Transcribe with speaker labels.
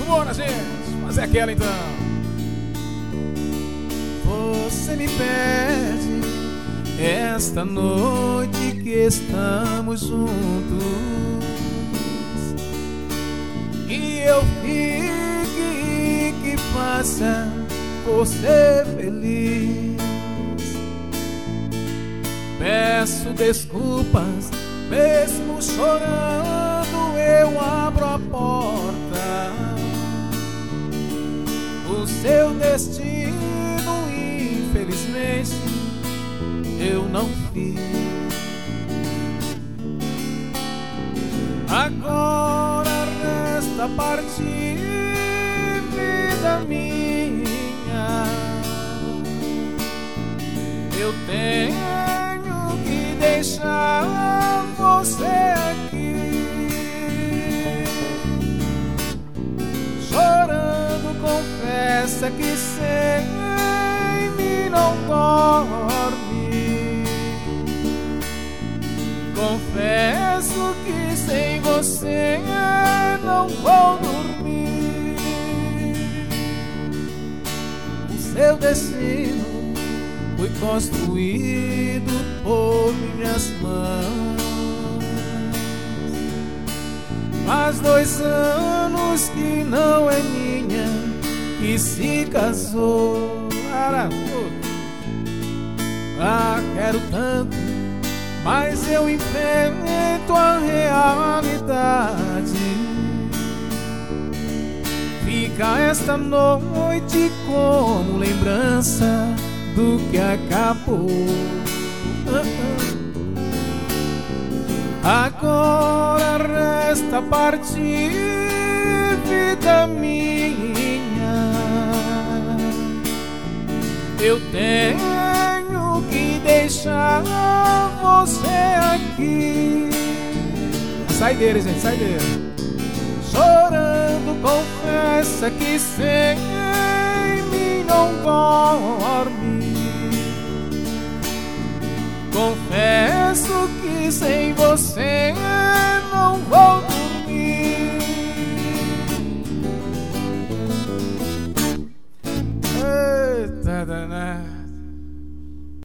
Speaker 1: Bora, gente, fazer aquela então. Você me pede esta noite que estamos juntos, e eu fique que faça você feliz. Peço desculpas, mesmo chorando eu abro a porta. O seu destino, infelizmente, eu não fiz. Agora resta partir, vida minha. Eu tenho que deixar você aqui, chorando, confessa que sem mim não dorme. Confesso que sem você não vou dormir. O seu destino foi construído por minhas mãos. Faz 2 anos que não é minha, que se casou. Ah, quero tanto, mas eu enfrento a realidade. Fica esta noite como lembrança do que acabou. Agora resta partir, vida minha. Eu tenho que deixar você aqui. Saideira, gente, saideira. Chorando, confessa que sem mim não dorme. Confesso que sem você